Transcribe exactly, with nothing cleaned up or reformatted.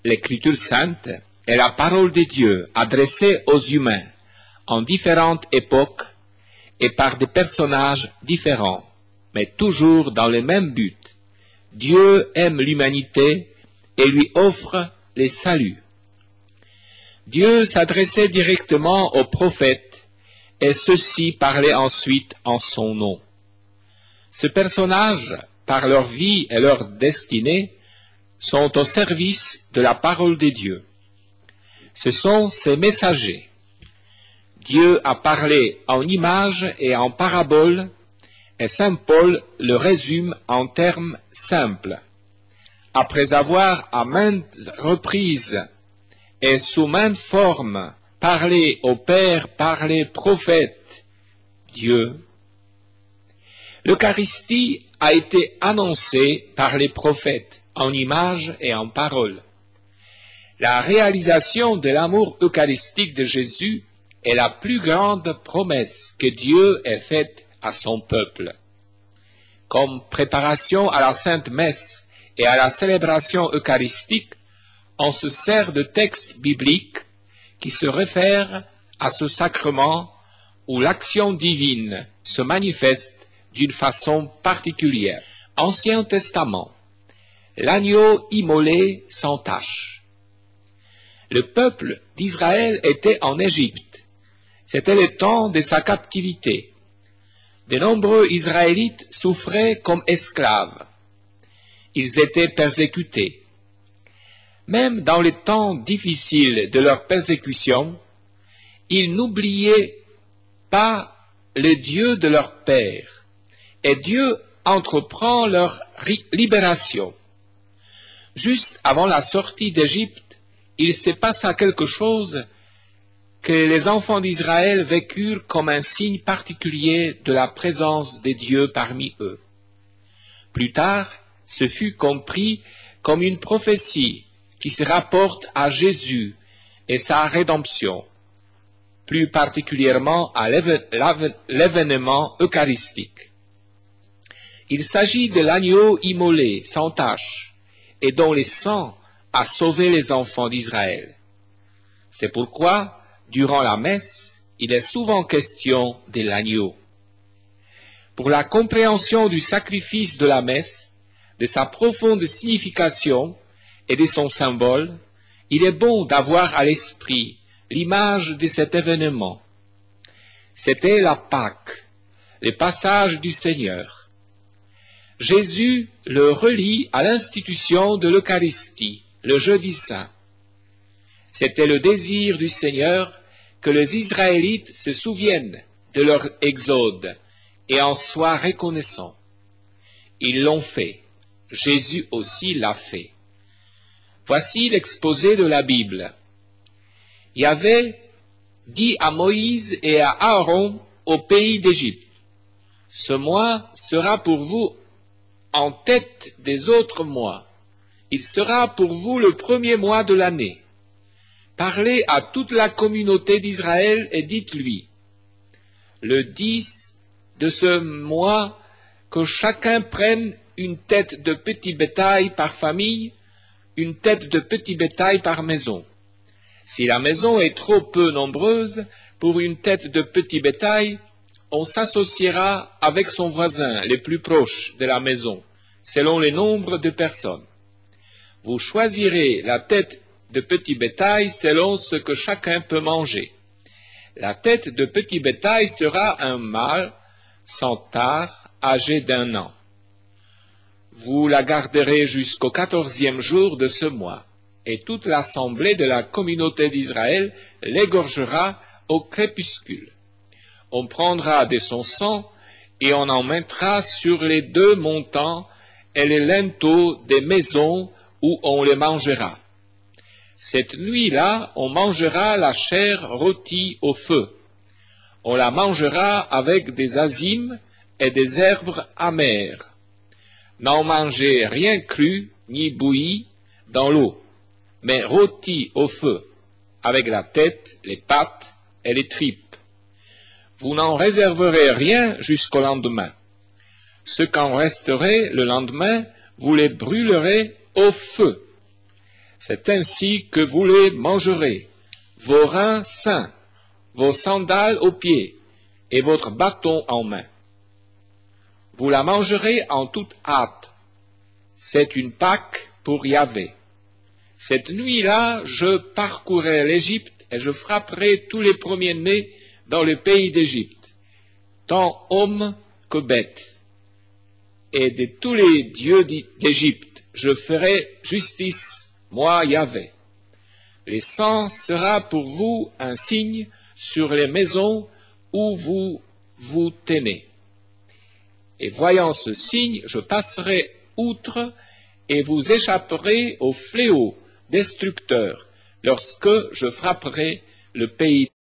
L'Écriture sainte est la parole de Dieu adressée aux humains en différentes époques et par des personnages différents, mais toujours dans le même but. Dieu aime l'humanité et lui offre les saluts. Dieu s'adressait directement aux prophètes et ceux-ci parlaient ensuite en son nom. Ces personnages, par leur vie et leur destinée, sont au service de la parole de Dieu. Ce sont ces messagers. Dieu a parlé en images et en paraboles, et saint Paul le résume en termes simples. Après avoir à maintes reprises et sous maintes formes parlé au Père par les prophètes, Dieu, l'Eucharistie a été annoncée par les prophètes en images et en paroles. La réalisation de l'amour eucharistique de Jésus est la plus grande promesse que Dieu ait faite à son peuple. Comme préparation à la Sainte Messe et à la célébration eucharistique, on se sert de textes bibliques qui se réfèrent à ce sacrement où l'action divine se manifeste d'une façon particulière. Ancien Testament, l'agneau immolé sans tache. Le peuple d'Israël était en Égypte. C'était le temps de sa captivité. De nombreux Israélites souffraient comme esclaves. Ils étaient persécutés. Même dans les temps difficiles de leur persécution, ils n'oubliaient pas le Dieu de leur père, et Dieu entreprend leur libération. Juste avant la sortie d'Égypte, il se passa quelque chose que les enfants d'Israël vécurent comme un signe particulier de la présence de Dieu parmi eux. Plus tard, ce fut compris comme une prophétie qui se rapporte à Jésus et sa rédemption, plus particulièrement à l'événement eucharistique. Il s'agit de l'agneau immolé, sans tache, et dont le sang a sauvé les enfants d'Israël. C'est pourquoi, durant la messe, il est souvent question de l'agneau. Pour la compréhension du sacrifice de la messe, de sa profonde signification et de son symbole, il est bon d'avoir à l'esprit l'image de cet événement. C'était la Pâque, le passage du Seigneur. Jésus le relie à l'institution de l'Eucharistie, le jeudi saint. C'était le désir du Seigneur que les Israélites se souviennent de leur exode et en soient reconnaissants. Ils l'ont fait. Jésus aussi l'a fait. Voici l'exposé de la Bible. Yahvé dit à Moïse et à Aaron au pays d'Égypte, « Ce mois sera pour vous en tête des autres mois. Il sera pour vous le premier mois de l'année. Parlez à toute la communauté d'Israël et dites-lui, le dix de ce mois, que chacun prenne une tête de petit bétail par famille, une tête de petit bétail par maison. Si la maison est trop peu nombreuse pour une tête de petit bétail, on s'associera avec son voisin le plus proche de la maison, selon le nombre de personnes. Vous choisirez la tête de petit bétail selon ce que chacun peut manger. La tête de petit bétail sera un mâle sans tare, âgé d'un an. Vous la garderez jusqu'au quatorzième jour de ce mois, et toute l'assemblée de la communauté d'Israël l'égorgera au crépuscule. On prendra de son sang et on en mettra sur les deux montants et les linteaux des maisons où on les mangera. Cette nuit-là, on mangera la chair rôtie au feu. On la mangera avec des azimes et des herbes amères. N'en mangez rien cru ni bouilli dans l'eau, mais rôti au feu, avec la tête, les pattes et les tripes. Vous n'en réserverez rien jusqu'au lendemain. Ce qu'en resterait le lendemain, vous les brûlerez au feu. C'est ainsi que vous les mangerez, vos reins sains, vos sandales aux pieds et votre bâton en main. Vous la mangerez en toute hâte. C'est une Pâque pour Yahvé. Cette nuit-là, je parcourrai l'Égypte et je frapperai tous les premiers-nés dans le pays d'Égypte, tant hommes que bêtes. Et de tous les dieux d'Égypte, je ferai justice, moi Yahvé. Le sang sera pour vous un signe sur les maisons où vous vous tenez. Et voyant ce signe, je passerai outre et vous échapperez au fléau destructeur lorsque je frapperai le pays.